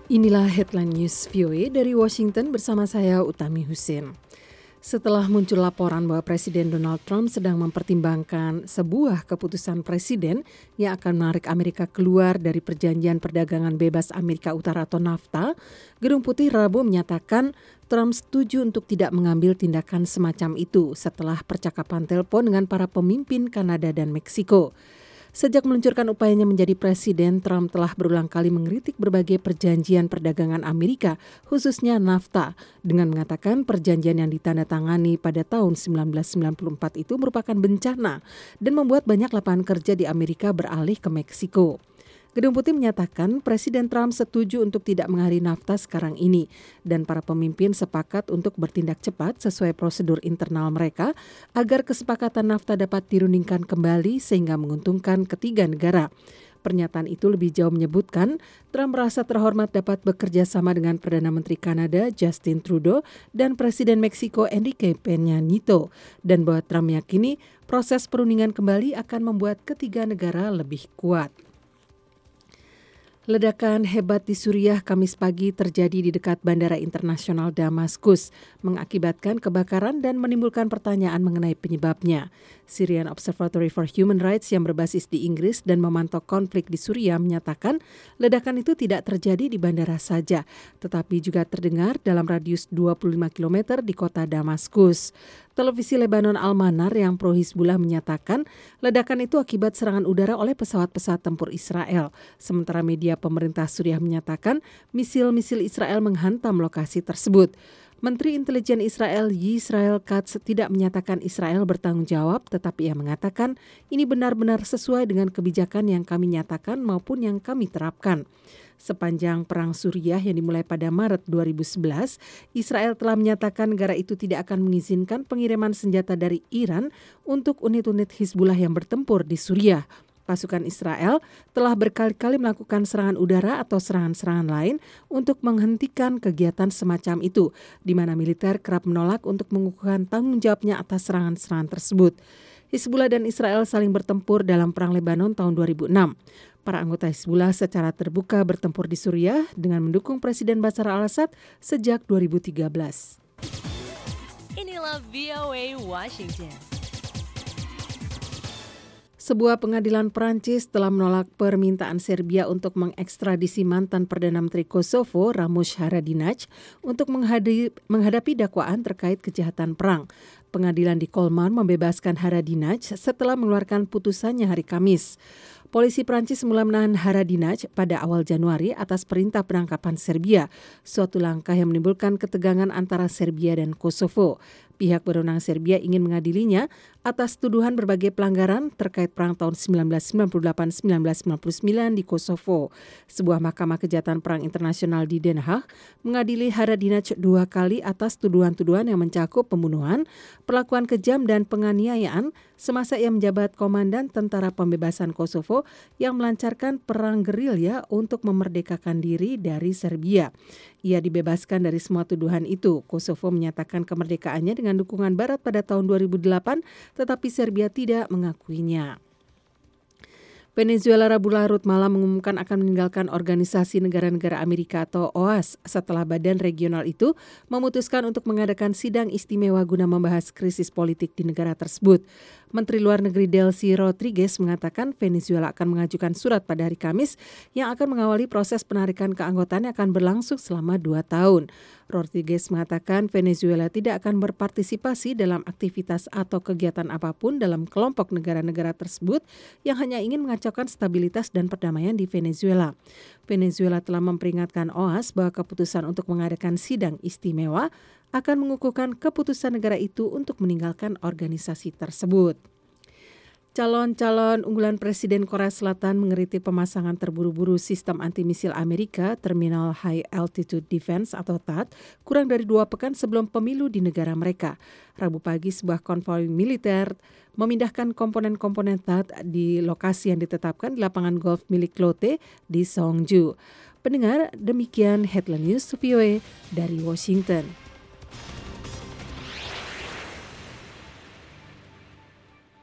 Inilah headline news VOA dari Washington bersama saya Utami Husin. Setelah muncul laporan bahwa Presiden Donald Trump sedang mempertimbangkan sebuah keputusan presiden yang akan menarik Amerika keluar dari Perjanjian Perdagangan Bebas Amerika Utara atau NAFTA, Gedung Putih Rabu menyatakan Trump setuju untuk tidak mengambil tindakan semacam itu setelah percakapan telepon dengan para pemimpin Kanada dan Meksiko. Sejak meluncurkan upayanya menjadi presiden, Trump telah berulang kali mengkritik berbagai perjanjian perdagangan Amerika, khususnya NAFTA, dengan mengatakan perjanjian yang ditandatangani pada tahun 1994 itu merupakan bencana dan membuat banyak lapangan kerja di Amerika beralih ke Meksiko. Gedung Putih menyatakan Presiden Trump setuju untuk tidak mengakhiri NAFTA sekarang ini dan para pemimpin sepakat untuk bertindak cepat sesuai prosedur internal mereka agar kesepakatan NAFTA dapat dirundingkan kembali sehingga menguntungkan ketiga negara. Pernyataan itu lebih jauh menyebutkan Trump merasa terhormat dapat bekerja sama dengan Perdana Menteri Kanada Justin Trudeau dan Presiden Meksiko Enrique Peña Nieto dan bahwa Trump meyakini proses perundingan kembali akan membuat ketiga negara lebih kuat. Ledakan hebat di Suriah Kamis pagi terjadi di dekat Bandara Internasional Damaskus, mengakibatkan kebakaran dan menimbulkan pertanyaan mengenai penyebabnya. Syrian Observatory for Human Rights yang berbasis di Inggris dan memantau konflik di Suriah menyatakan ledakan itu tidak terjadi di bandara saja, tetapi juga terdengar dalam radius 25 km di kota Damaskus. Televisi Lebanon Al-Manar yang pro-Hizbullah menyatakan ledakan itu akibat serangan udara oleh pesawat-pesawat tempur Israel. Sementara media pemerintah Suriah menyatakan misil-misil Israel menghantam lokasi tersebut. Menteri Intelijen Israel Yisrael Katz tidak menyatakan Israel bertanggung jawab, tetapi ia mengatakan ini benar-benar sesuai dengan kebijakan yang kami nyatakan maupun yang kami terapkan. Sepanjang Perang Suriah yang dimulai pada Maret 2011, Israel telah menyatakan negara itu tidak akan mengizinkan pengiriman senjata dari Iran untuk unit-unit Hizbullah yang bertempur di Suriah. Pasukan Israel telah berkali-kali melakukan serangan udara atau serangan-serangan lain untuk menghentikan kegiatan semacam itu, di mana militer kerap menolak untuk mengukuhkan tanggung jawabnya atas serangan-serangan tersebut. Hizbullah dan Israel saling bertempur dalam Perang Lebanon tahun 2006. Para anggota Hizbullah secara terbuka bertempur di Suriah dengan mendukung Presiden Bashar al-Assad sejak 2013. Inilah VOA Washington. Sebuah pengadilan Perancis telah menolak permintaan Serbia untuk mengekstradisi mantan Perdana Menteri Kosovo Ramush Haradinaj untuk menghadapi dakwaan terkait kejahatan perang. Pengadilan di Kolmar membebaskan Haradinaj setelah mengeluarkan putusannya hari Kamis. Polisi Prancis mulai menahan Haradinaj pada awal Januari atas perintah penangkapan Serbia, suatu langkah yang menimbulkan ketegangan antara Serbia dan Kosovo. Pihak berwenang Serbia ingin mengadilinya atas tuduhan berbagai pelanggaran terkait perang tahun 1998-1999 di Kosovo. Sebuah mahkamah kejahatan perang internasional di Den Haag mengadili Haradinaj 2 kali atas tuduhan-tuduhan yang mencakup pembunuhan, perlakuan kejam dan penganiayaan semasa ia menjabat komandan tentara pembebasan Kosovo yang melancarkan perang gerilya untuk memerdekakan diri dari Serbia. Ia dibebaskan dari semua tuduhan itu. Kosovo menyatakan kemerdekaannya dengan dukungan Barat pada tahun 2008, tetapi Serbia tidak mengakuinya. Venezuela Rabu larut malam mengumumkan akan meninggalkan Organisasi Negara-Negara Amerika atau OAS setelah badan regional itu memutuskan untuk mengadakan sidang istimewa guna membahas krisis politik di negara tersebut. Menteri Luar Negeri Delcy Rodriguez mengatakan Venezuela akan mengajukan surat pada hari Kamis yang akan mengawali proses penarikan keanggotaan yang akan berlangsung selama 2 tahun. Rodriguez mengatakan Venezuela tidak akan berpartisipasi dalam aktivitas atau kegiatan apapun dalam kelompok negara-negara tersebut yang hanya ingin mengacaukan stabilitas dan perdamaian di Venezuela. Venezuela telah memperingatkan OAS bahwa keputusan untuk mengadakan sidang istimewa akan mengukuhkan keputusan negara itu untuk meninggalkan organisasi tersebut. Calon-calon unggulan Presiden Korea Selatan mengkritik pemasangan terburu-buru sistem anti-misil Amerika Terminal High Altitude Defense atau THAAD kurang dari 2 pekan sebelum pemilu di negara mereka. Rabu pagi sebuah konvoi militer memindahkan komponen-komponen THAAD di lokasi yang ditetapkan di lapangan golf milik Lotte di Seongju. Pendengar, demikian Headline News VOA dari Washington.